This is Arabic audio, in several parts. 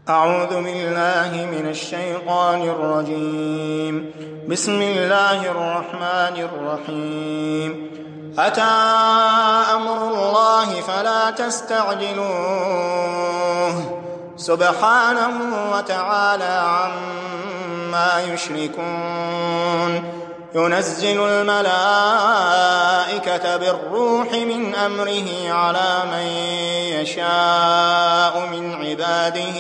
أعوذ بالله من الشيطان الرجيم. بسم الله الرحمن الرحيم. أتى أمر الله فلا تستعجلوه سبحانه وتعالى عما يشركون. ينزل الملائكة بالروح من أمره على من يشاء من عباده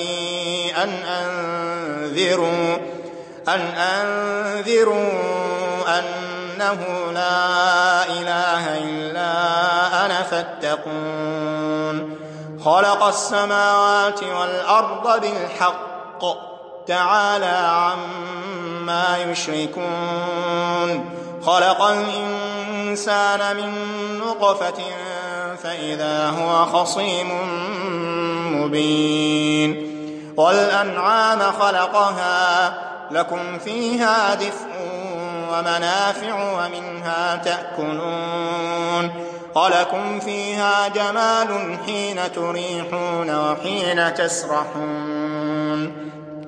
أن أنذروا أنه لا إله إلا أنا فاتقون. خلق السماوات والأرض بالحق تعالى عما يشركون. خلق الإنسان من نطفة فإذا هو خصيم مبين. والأنعام خلقها لكم فيها دفء ومنافع ومنها تأكلون. ولكم فيها جمال حين تريحون وحين تسرحون.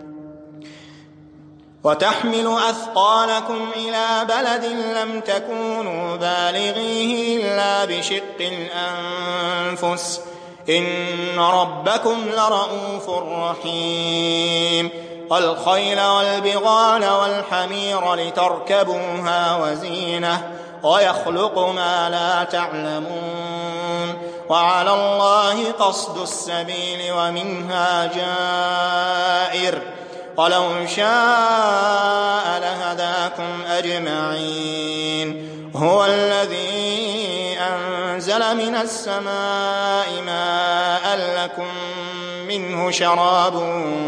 وتحمل أثقالكم إلى بلد لم تكونوا بالغيه إلا بشق الأنفس إن ربكم لرؤوف رحيم. والخيل والبغال والحمير لتركبوها وزينة ويخلق ما لا تعلمون. وعلى الله قصد السبيل ومنها جائر ولو شاء لهداكم أجمعين. هو الذي أنزل من السماء ماء لكم منه شراب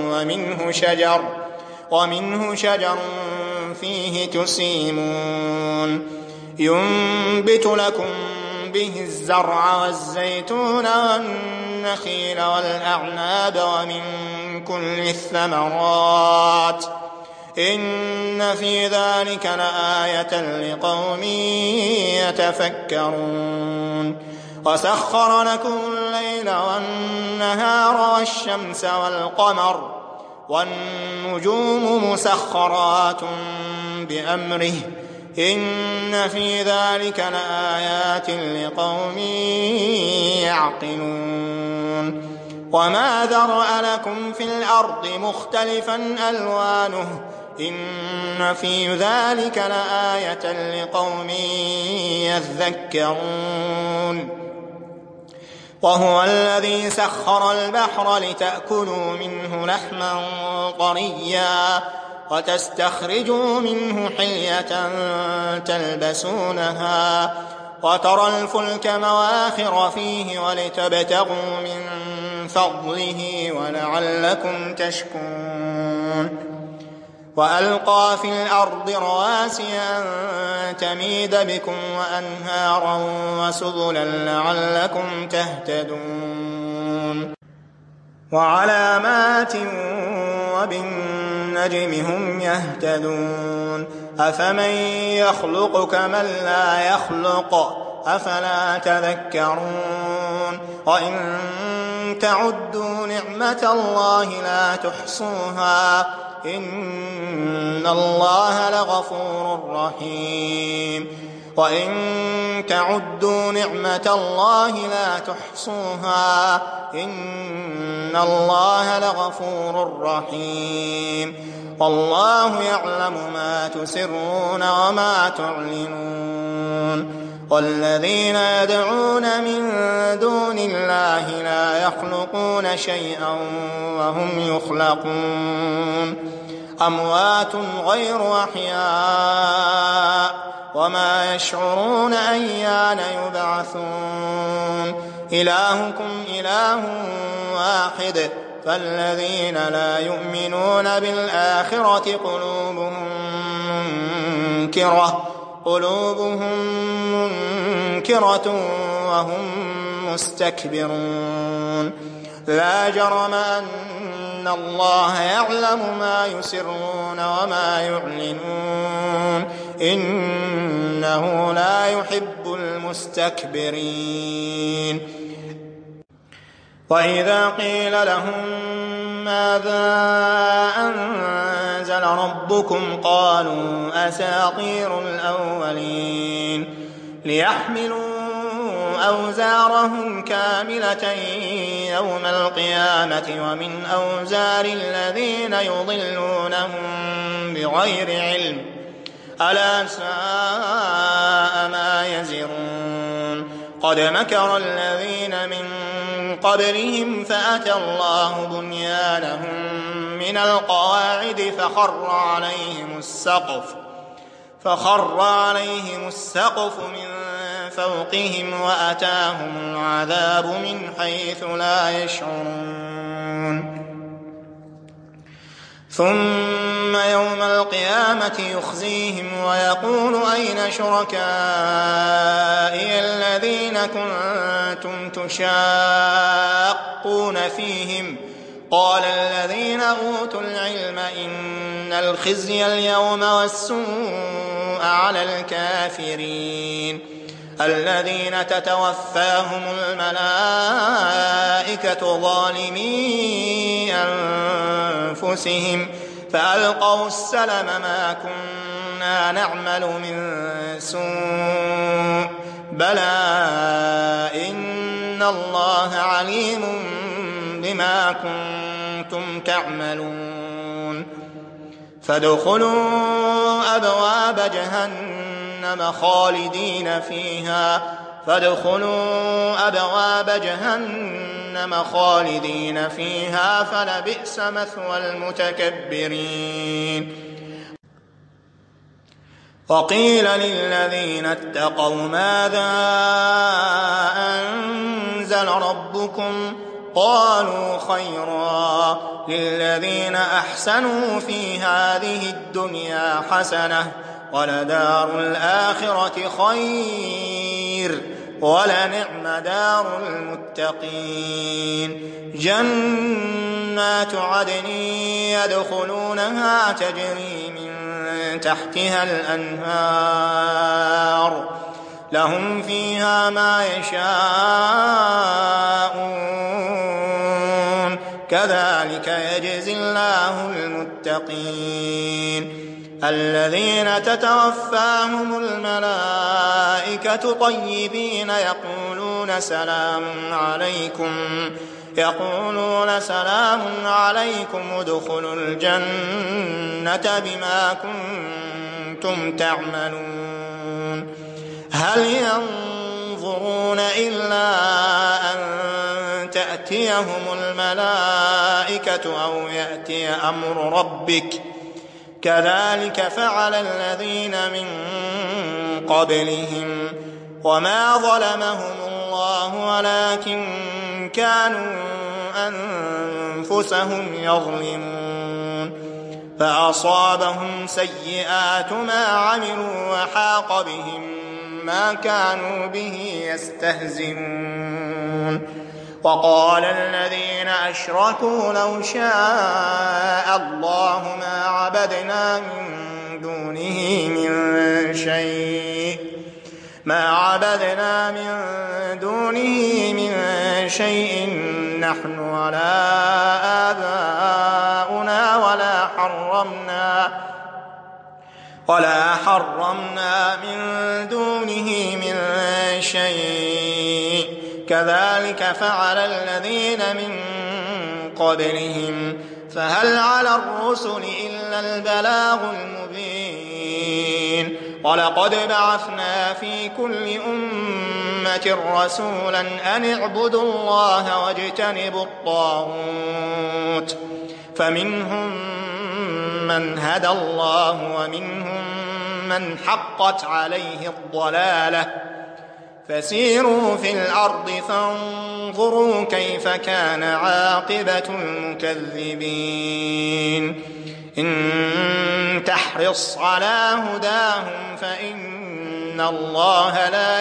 ومنه شجر فيه تسيمون. ينبت لكم به الزرع والزيتون والنخيل والأعناب ومن كل الثمرات إن في ذلك لآية لقوم يتفكرون. وسخر لكم الليل والنهار والشمس والقمر والنجوم مسخرات بأمره إن في ذلك لآيات لقوم يعقلون. وما ذرأ لكم في الأرض مختلفا ألوانه إن في ذلك لآية لقوم يذكرون. وهو الذي سخر البحر لتأكلوا منه لحما طريا وتستخرجوا منه حلية تلبسونها وترى الفلك مواخر فيه ولتبتغوا من فضله ولعلكم تشكرون. وألقى في الأرض رواسي أن تميد بكم وأنهارا وسبلا لعلكم تهتدون. وعلامات وبالنجم هم يهتدون. أفمن يخلق كمن لا يخلق أفلا تذكرون. وإن تعدوا نعمة الله لا تحصوها إن الله لغفور رحيم. وإن تعدوا نعمة الله لا تحصوها إن الله لغفور رحيم. والله يعلم ما تسرون وما تعلنون. والذين يدعون من دون الله لا يخلقون شيئا وهم يخلقون. أموات غير أحياء وما يشعرون أيان يبعثون. إلهكم إله واحد فالذين لا يؤمنون بالآخرة قلوبهم منكرة وهم مستكبرون. لا جرم أن الله يعلم ما يسرون وما يعلنون إنه لا يحب المستكبرين. وإذا قيل لهم ماذا أنزل ربكم قالوا أساطير الأولين ليحملوا أوزارهم كاملة يوم القيامة ومن أوزار الذين يضلونهم بغير علم ألا ساء ما يزرون قد مكر الذين من قبلهم فأتى الله بنيانهم من القواعد فخر عليهم السقف من فوقهم وأتاهم العذاب من حيث لا يشعرون ثم يوم القيامة يخزيهم ويقول أين شركائي الذين كنتم تشاقون فيهم قال الذين أوتوا العلم إن الخزي اليوم والسوء على الكافرين الذين تتوفاهم الملائكة ظالمي أنفسهم فألقوا السلم ما كنا نعمل من سوء بلى إن الله عليم بما كنتم تعملون فادخلوا أبواب جهنم خالدين فيها فلبئس مثوى المتكبرين وقيل للذين اتقوا ماذا أنزل ربكم قالوا خيرا للذين أحسنوا في هذه الدنيا حسنة ولدار الآخرة خير ولنعم دار المتقين جنات عدن يدخلونها تجري من تحتها الأنهار لهم فيها ما يشاءون كذلك يجزي الله المتقين الذين تتوفاهم الملائكة طيبين يقولون سلام عليكم ادخلوا الجنة بما كنتم تعملون هل ينظرون إلا أن تأتيهم الملائكة أو يأتي أمر ربك كذلك فعل الذين من قبلهم وما ظلمهم الله ولكن كانوا أنفسهم يظلمون فأصابهم سيئات ما عملوا وحاق بهم ما كانوا به يستهزئون وقال الذين أشركوا لو شاء الله ما عبدنا من دونه من شيء نحن ولا آباؤنا ولا حرمنا من دونه من شيء كذلك فعل الذين من قبلهم فهل على الرسل إلا البلاغ المبين ولقد بعثنا في كل أمة رسولا أن اعبدوا الله واجتنبوا الطاغوت فمنهم من هدى الله ومنهم من حقت عليه الضلالة فسيروا في الأرض فانظروا كيف كان عاقبة المكذبين إن تحرص على هداهم فإن الله لا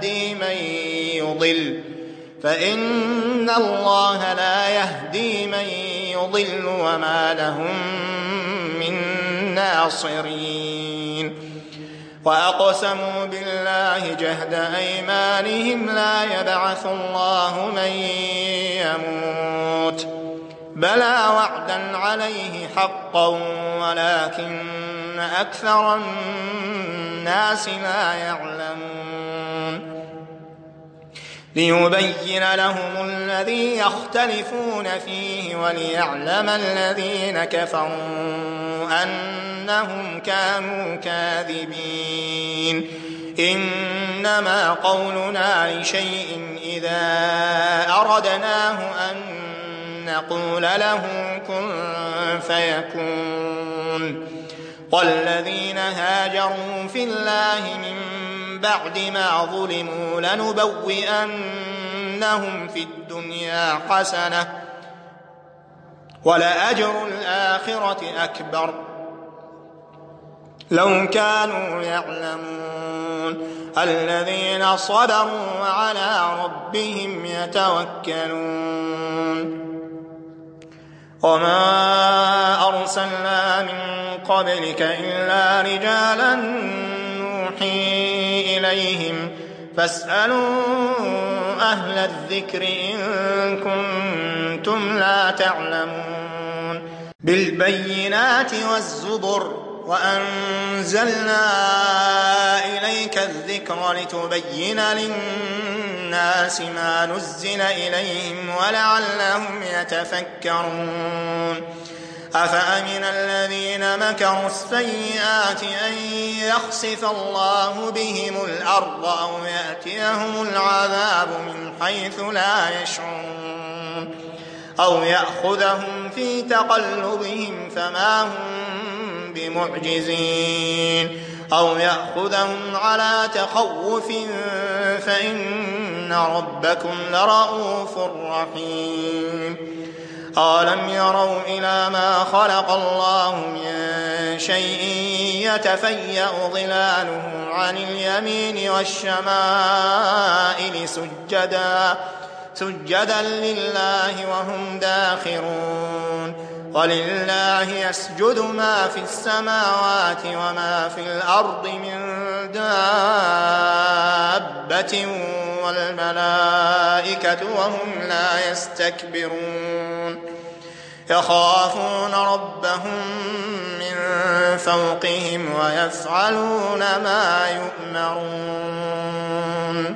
يهدي من يضل وما لهم من ناصرين وأقسموا بالله جهد أيمانهم لا يبعث الله من يموت بلى وعدا عليه حقا ولكن أكثر الناس لا يعلمون ليبين لهم الذي يختلفون فيه وليعلم الذين كفروا أنهم كانوا كاذبين إنما قولنا لشيء إذا أردناه أن نقول له كن فيكون والذين هاجروا في الله من بعد ما ظلموا لنبوئنهم في الدنيا حسنة ولأجر الآخرة أكبر لو كانوا يعلمون الذين صبروا وعلى ربهم يتوكلون وما أرسلنا من قبلك إلا رجالا نوحي إليهم فاسألوا أهل الذكر إن كنتم لا تعلمون بالبينات والزبر وأنزلنا إليك الذكر لتبين للناس ما نزل إليهم ولعلهم يتفكرون أفأمن الذين مكروا السيئات أن يخسف الله بهم الأرض أو يأتيهم العذاب من حيث لا يشعرون أو يأخذهم في تقلبهم فما هم بمعجزين أو يأخذهم على تخوف فإن ربكم لرؤوف رحيم أولم يروا إلى ما خلق الله من شيء يتفيأ ظلاله عن اليمين والشمائل سجدا لله وهم داخرون ولله يسجد ما في السماوات وما في الأرض من دابة والملائكة وهم لا يستكبرون يخافون ربهم من فوقهم ويفعلون ما يؤمرون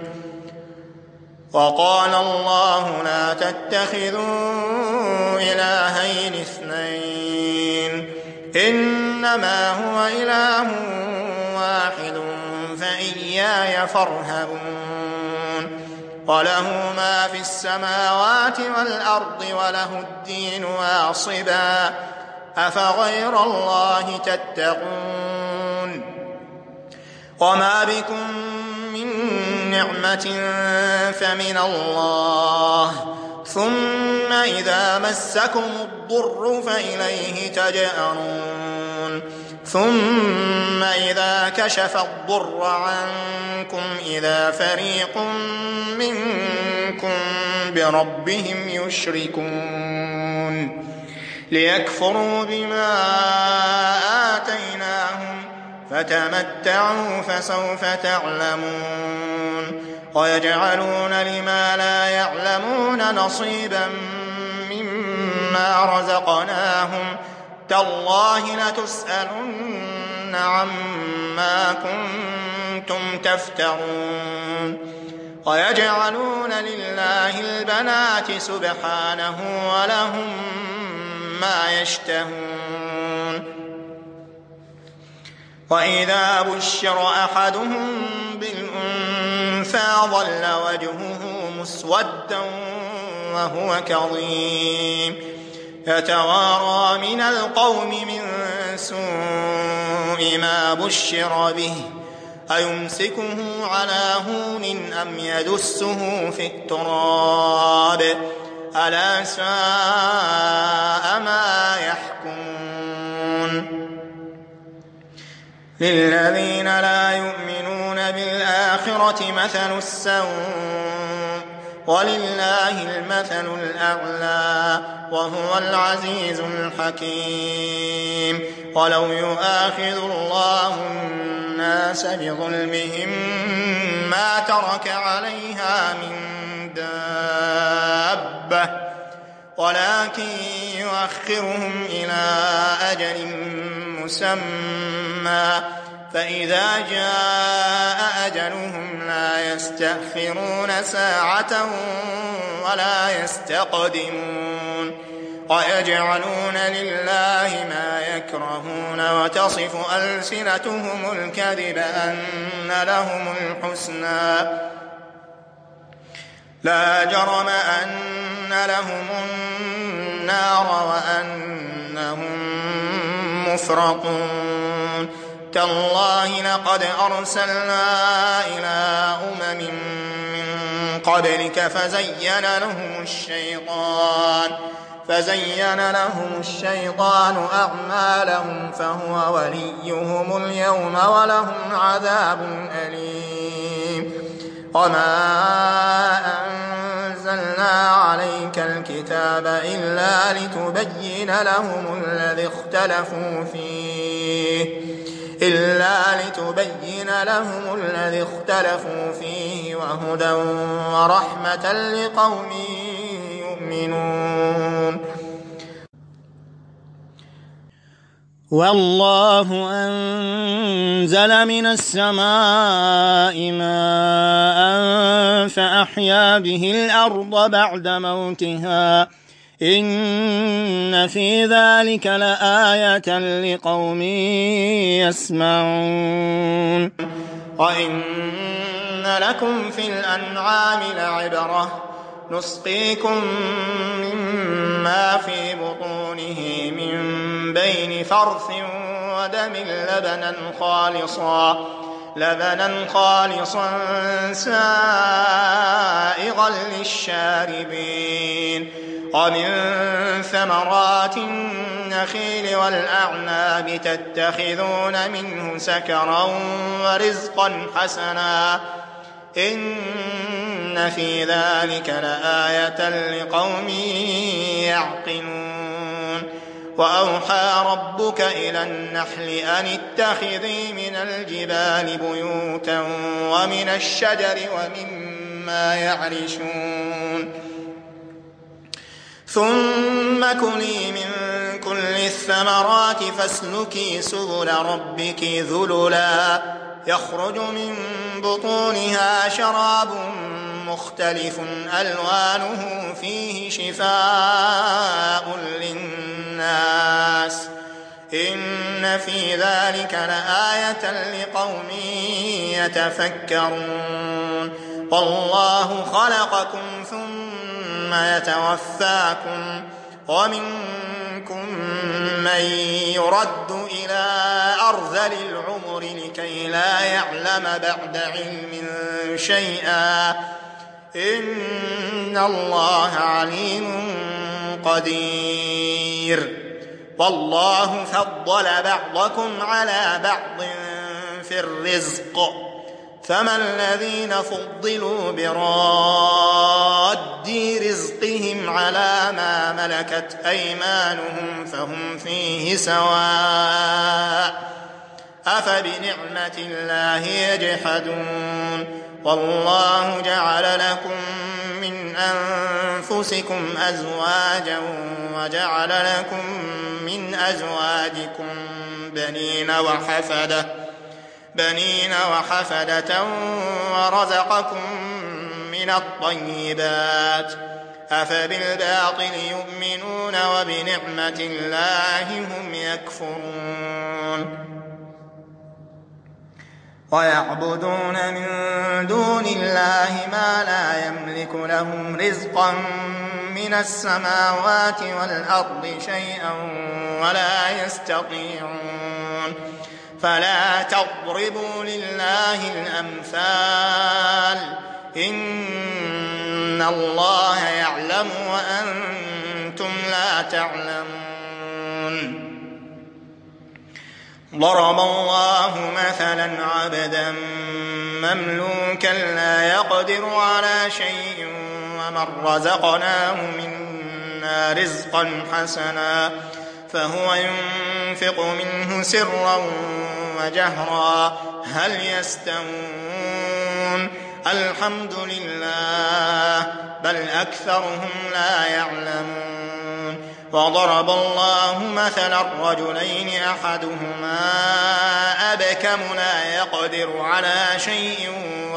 وقال الله لا تتخذوا إلهين اثنين إنما هو إله واحد فإياي فارهبون وله ما في السماوات والأرض وله الدين واصبا أفغير الله تتقون وما بكم من نعمة فمن الله ثم إذا مسكم الضر فإليه تجأرون ثم إذا كشف الضر عنكم إذا فريق منكم بربهم يشركون ليكفروا بما آتيناهم فتمتعوا فسوف تعلمون ويجعلون لما لا يعلمون نصيبا مما رزقناهم تالله لتسألن عما كنتم تفترون ويجعلون لله البنات سبحانه ولهم ما يشتهون وإذا بشر أحدهم بالأنثى ظل وجهه مسودا وهو كظيم يتوارى من القوم من سوء ما بشر به أيمسكه على هون أم يدسه في التراب ألا ساء ما يحكمون للذين لا يؤمنون بالآخرة مثل السوء ولله المثل الأعلى وهو العزيز الحكيم ولو يؤاخذ الله الناس بظلمهم ما ترك عليها من دابة ولكن يؤخرهم إلى أجل مسمى فإذا جاء أجلهم لا يستأخرون ساعة ولا يستقدمون ويجعلون لله ما يكرهون وتصف ألسنتهم الكذب أن لهم الحسنى لا جرم أن لهم النار وأنهم مفرطون تالله لقد أرسلنا إلى أمم من قبلك فزين لهم الشيطان أعمالهم فهو وليهم اليوم ولهم عذاب أليم وما أنزلنا عليك الكتاب إلا لتبين لهم الذي اختلفوا فيه وهدى ورحمة لقوم يؤمنون والله أنزل من السماء ماء فأحيا به الأرض بعد موتها إن في ذلك لآية لقوم يسمعون وإن لكم في الأنعام لعبرة نسقيكم مما في بطونه من بين فرث ودم لبنا خالصا سائغا للشاربين ومن ثمرات النخيل والأعناب تتخذون منه سكرا ورزقا حسنا إن في ذلك لآية لقوم يعقلون وأوحى ربك إلى النحل أن اتخذي من الجبال بيوتا ومن الشجر ومما يعرشون ثم كلي من كل الثمرات فاسلكي سبل ربك ذللا يخرج من بطونها شراب مختلف ألوانه فيه شفاء للناس إن في ذلك لآية لقوم يتفكرون والله خلقكم ثم يتوفاكم ومنكم من يرد إلى أرذل العمر لكي لا يعلم بعد علم شيئا إن الله عليم قدير والله فضل بعضكم على بعض في الرزق فما الذين فضلوا براد رزقهم على ما ملكت أيمانهم فهم فيه سواء أفبنعمة الله يجحدون والله جعل لكم من أنفسكم أزواجا وجعل لكم من أزواجكم بنين وحفدة ورزقكم من الطيبات أفبالباطل يؤمنون وبنعمة الله هم يكفرون ويعبدون من دون الله ما لا يملك لهم رزقا من السماوات والأرض شيئا ولا يستطيعون فلا تضربوا لله الأمثال إن الله يعلم وأنتم لا تعلمون ضرب الله مثلا عبدا مملوكا لا يقدر على شيء ومن رزقناه منا رزقا حسنا فهو ينفق منه سرا وجهرا هل يستوون الحمد لله بل أكثرهم لا يعلمون وضرب الله مثلا الرجلين أحدهما أبكم لا يقدر على شيء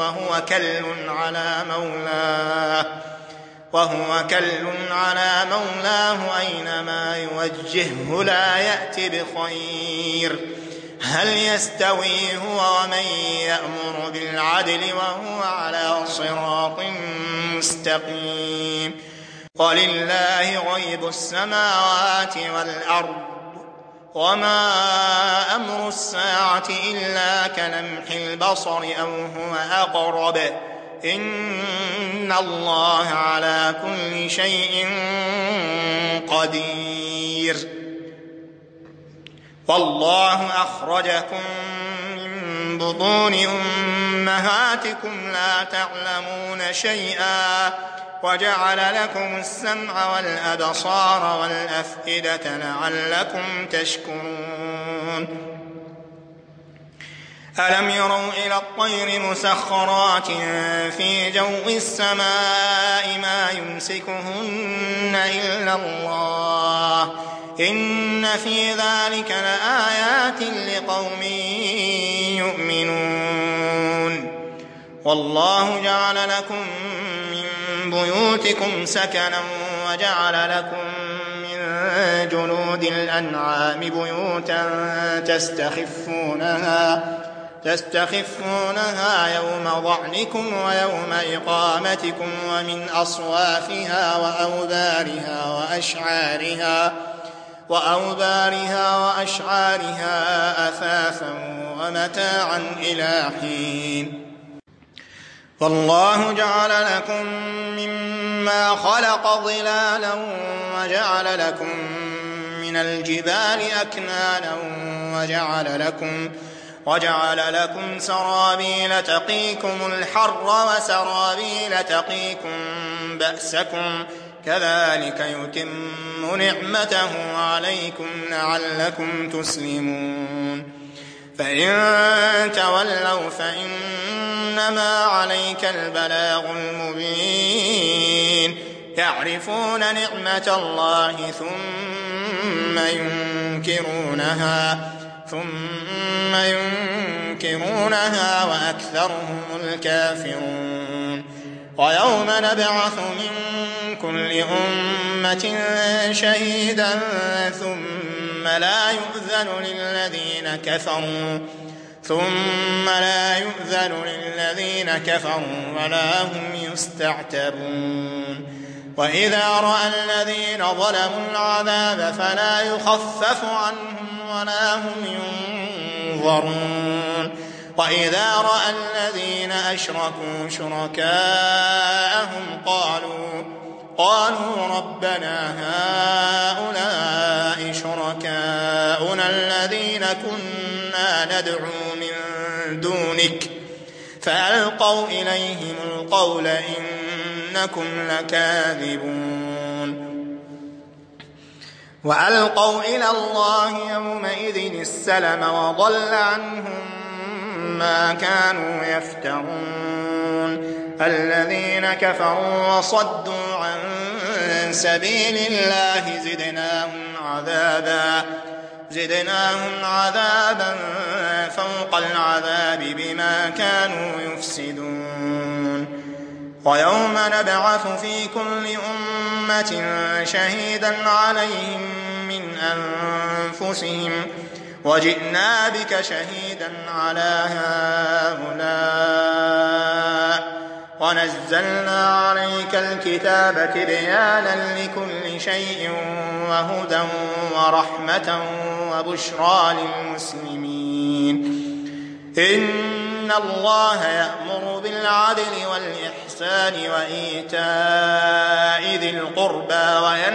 وهو كل على مولاه أينما يوجهه لا يأت بخير هل يستوي هو ومن يأمر بالعدل وهو على صراط مستقيم ولله غيب السماوات والأرض وما أمر الساعة إلا كلمح البصر أو هو أقرب إن الله على كل شيء قدير والله أخرجكم من بطون أمهاتكم لا تعلمون شيئا وجعل لكم السمع والأبصار والأفئدة لعلكم تشكرون ألم يروا إلى الطير مسخرات في جو السماء ما يمسكهن إلا الله إن في ذلك لآيات لقوم يؤمنون والله جعل لكم من بيوتكم سكنا وجعل لكم من جلود الأنعام بيوتا تستخفونها يوم ظعنكم ويوم إقامتكم ومن أصوافها وأوبارها وأشعارها أثاثا ومتاعا إلى حين والله جعل لكم مما خلق ظلالا وجعل لكم من الجبال أكنانا وجعل لكم سرابيل تقيكم الحر وسرابيل تقيكم بأسكم كذلك يتم نعمته عليكم لعلكم تسلمون فإن تولوا فإنما عليك البلاغ المبين يعرفون نعمة الله ثم ينكرونها وأكثرهم الكافرون ويوم نبعث من كل أمة شهيدا ثم لا يؤذن للذين كفروا ولا هم يستعتبون وإذا رأى الذين ظلموا العذاب فلا يخفف عنهم ولا هم ينظرون وإذا رأى الذين أشركوا شركاءهم قالوا ربنا هؤلاء شركاؤنا الذين كنا ندعو من دونك فألقوا إليهم القول إنكم لكاذبون وألقوا إلى الله يومئذ السلم وضل عنهم ما كانوا يفترون الذين كفروا وصدوا عن سبيل الله زدناهم عذابا فوق العذاب بما كانوا يفسدون ويوم نبعث في كل أمة شهيدا عليهم من أنفسهم وجئنا بك شهيدا على هؤلاء ونزلنا عليك الكتاب تبيانا لكل شيء وهدى ورحمة وبشرى للمسلمين إن الله يأمر بالعدل والإحسان وإيتاء ذي القربى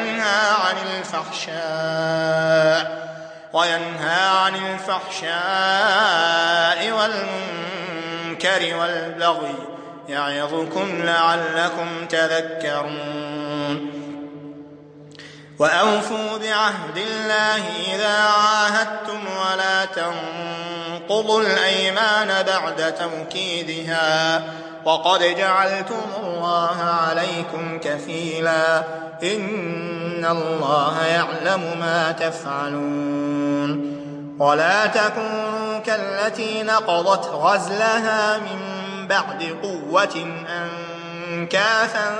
وينهى عن الفحشاء والمنكر والبغي يعظكم لعلكم تذكرون وأوفوا بعهد الله إذا عاهدتم ولا تنقضوا الأيمان بعد توكيدها وقد جعلتم الله عليكم كفيلا إن الله يعلم ما تفعلون. ولا تكونوا كالتي نقضت غزلها من بعد قوة أنكاثا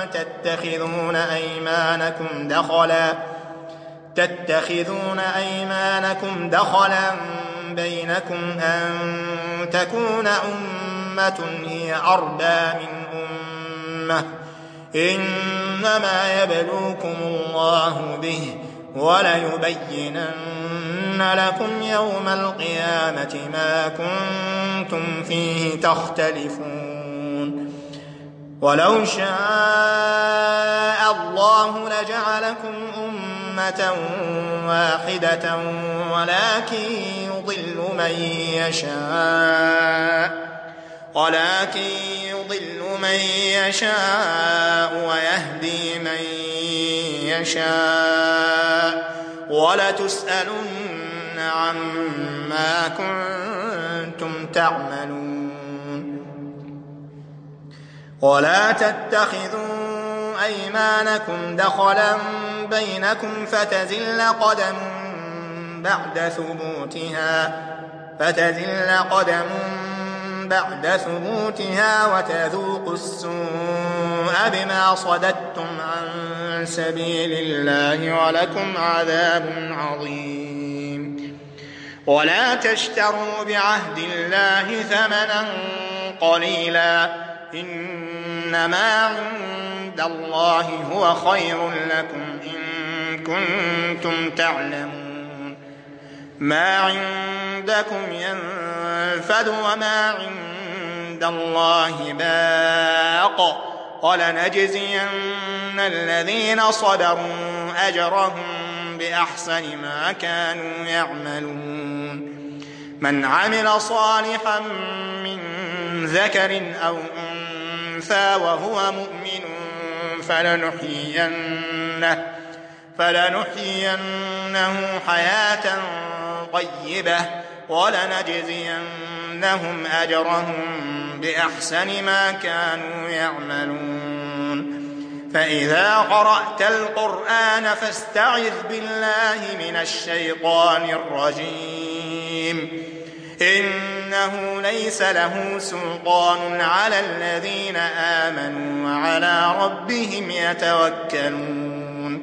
تتخذون أيمانكم دخلا بينكم أن تكون أمة هي أربى من أمة إنما يبلوكم الله به وليبينن لكم يوم القيامة ما كنتم فيه تختلفون. ولو شاء الله لجعلكم أمة واحدة ولكن يضل من يشاء ويهدي من يشاء ولتسألن عما كنتم تعملون. ولا تتخذوا أيمانكم دخلا بينكم فتزل قدم بعد ثبوتها وتذوقوا السوء بما صددتم عن سبيل الله ولكم عذاب عظيم. ولا تشتروا بعهد الله ثمنا قليلا إنما عند الله هو خير لكم إن كنتم تعلمون. ما عندكم ينفد وما عند الله باق ولنجزين الذين صبروا أجرهم بأحسن ما كانوا يعملون. من عمل صالحا من ذكر أو أنثى وهو مؤمن فلنحيينه حياة طيبة ولنجزينهم أجرهم بأحسن ما كانوا يعملون. فإذا قرأت القرآن فاستعذ بالله من الشيطان الرجيم إنه ليس له سلطان على الذين آمنوا وعلى ربهم يتوكلون.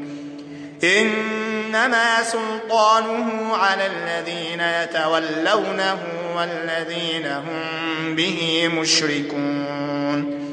إنما سلطانه على الذين يتولونه والذين هم به مشركون.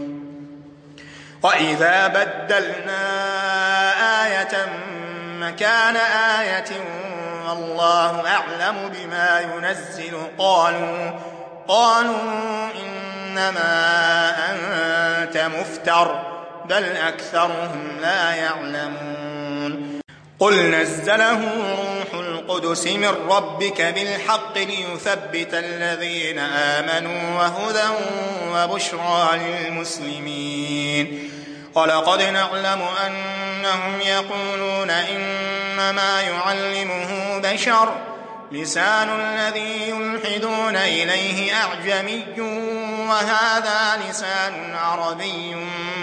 وإذا بدلنا آية مكان آية والله أعلم بما ينزل قالوا إنما أنت مفتر بل أكثرهم لا يعلمون. قل نزله روح القدس من ربك بالحق ليثبت الذين آمنوا وهدى وبشرى للمسلمين. ولقد نعلم أنهم يقولون إنما يعلمه بشر لسان الذي يلحدون إليه أعجمي وهذا لسان عربي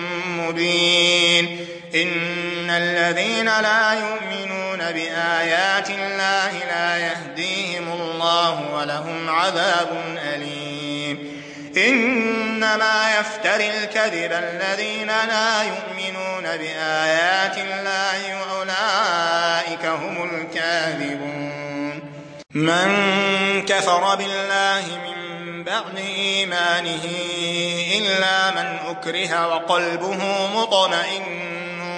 مبين. إن الذين لا يؤمنون بآيات الله لا يهديهم الله ولهم عذاب أليم. إنما يفتري الكذب الذين لا يؤمنون بآيات الله وأولئك هم الكاذبون. من كفر بالله من بعد إيمانه إلا من أكره وقلبه مطمئن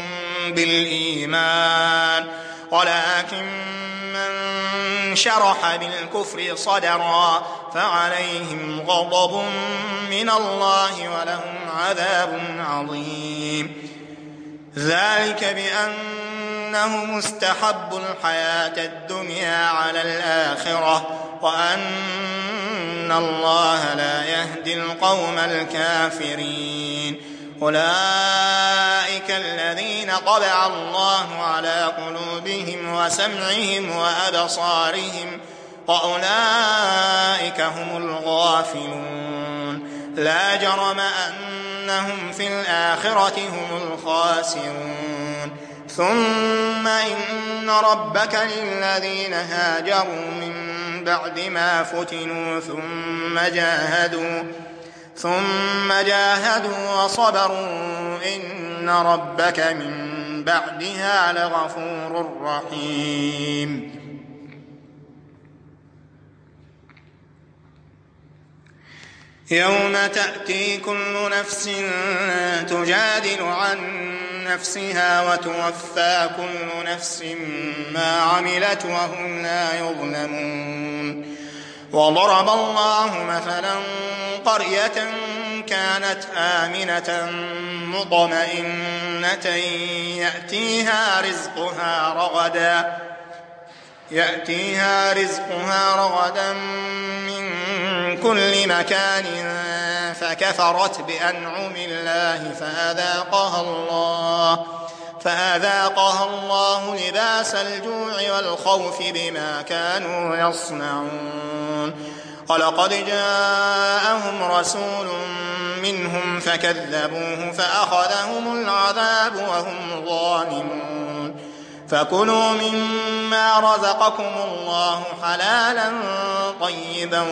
بالإيمان ولكن من شرح بالكفر صدرا فعليهم غضب من الله ولهم عذاب عظيم. ذلك بأنه مستحب الحياة الدنيا على الآخرة وأن الله لا يهدي القوم الكافرين. أولئك أولئك الذين طبع الله على قلوبهم وسمعهم وأبصارهم وأولئك هم الغافلون لا جرم أنهم في الآخرة هم الخاسرون ثم إن ربك للذين هاجروا من بعد ما فتنوا ثم جاهدوا وصبروا إن ربك من بعدها لغفور رحيم يوم تأتي كل نفس تجادل عن نفسها وتوفى كل نفس ما عملت وهم لا يظلمون وضرب الله مثلا قرية كانت آمنة مطمئنة يأتيها رزقها رغدا من كل مكان فكفرت بأنعم الله فأذاقها الله لباس الجوع والخوف بما كانوا يصنعون ولقد جاءهم رسول منهم فكذبوه فأخذهم العذاب وهم ظالمون فكلوا مما رزقكم الله حلالا طيبا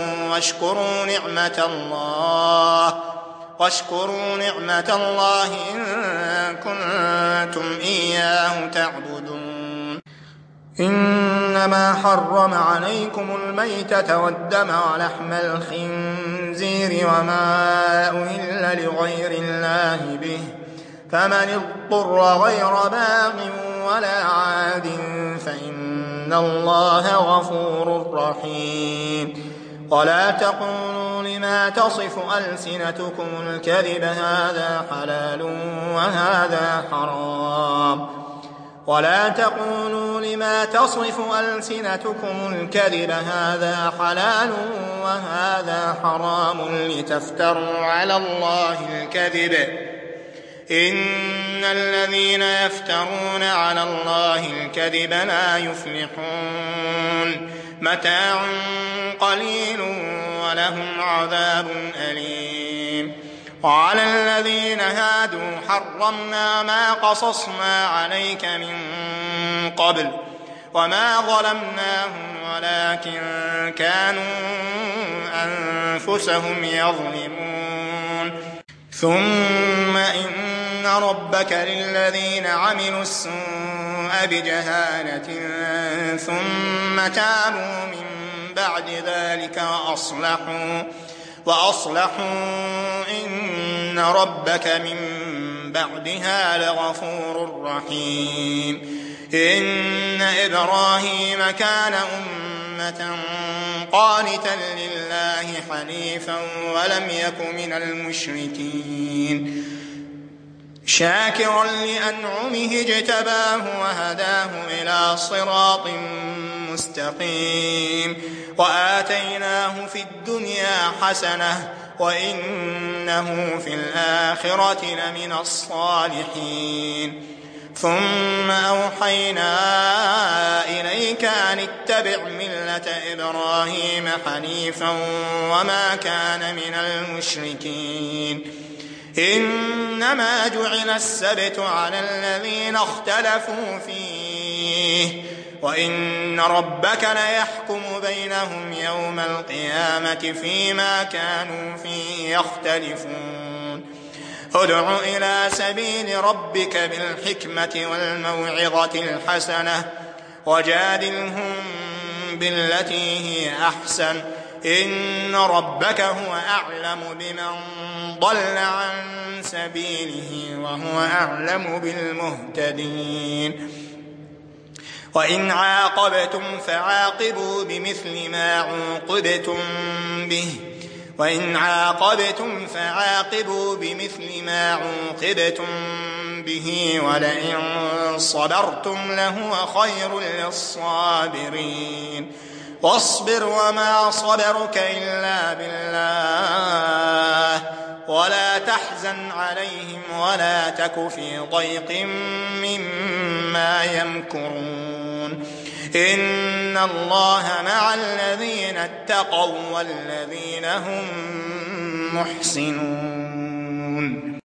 واشكروا نعمة الله إن كنتم إياه تعبدون إنما حرم عليكم الميتة والدم ولحم الخنزير وما أهل لغير الله به فمن اضطر غير باغ ولا عاد فإن الله غفور رحيم ولا تقولوا لما تصف ألسنتكم الكذب هذا حلال وهذا حرام لتفتروا على الله الكذب إن الذين يفترون على الله الكذب لا يفلحون متاع قليل ولهم عذاب أليم وعلى الذين هادوا حرمنا ما قصصنا عليك من قبل وما ظلمناهم ولكن كانوا أنفسهم يظلمون ثم إن ربك للذين عملوا السوء بجهالة ثم تابوا من بعد ذلك وأصلحوا إن ربك من بعدها لغفور رحيم إن إبراهيم كان أمة قانتا لله حنيفا ولم يك من المشركين شاكرا لأنعمه اجتباه وهداه إلى صراط مستقيم وآتيناه في الدنيا حسنة وإنه في الآخرة لمن الصالحين ثم أوحينا إليك أن اتبع ملة إبراهيم حنيفا وما كان من المشركين إنما جعل السبت على الذين اختلفوا فيه وإن ربك ليحكم بينهم يوم القيامة فيما كانوا فيه يختلفون ادع إلى سبيل ربك بالحكمة والموعظة الحسنة وجادلهم بالتي هي أحسن إن ربك هو أعلم بمن ضل عن سبيله وهو أعلم بالمهتدين وإن عاقبتم فعاقبوا بمثل ما عوقبتم به ولئن صبرتم لهو خير للصابرين واصبر وما صبرك إلا بالله ولا تحزن عليهم ولا تك في ضيق مما يمكرون إن الله مع الذين اتقوا والذين هم محسنون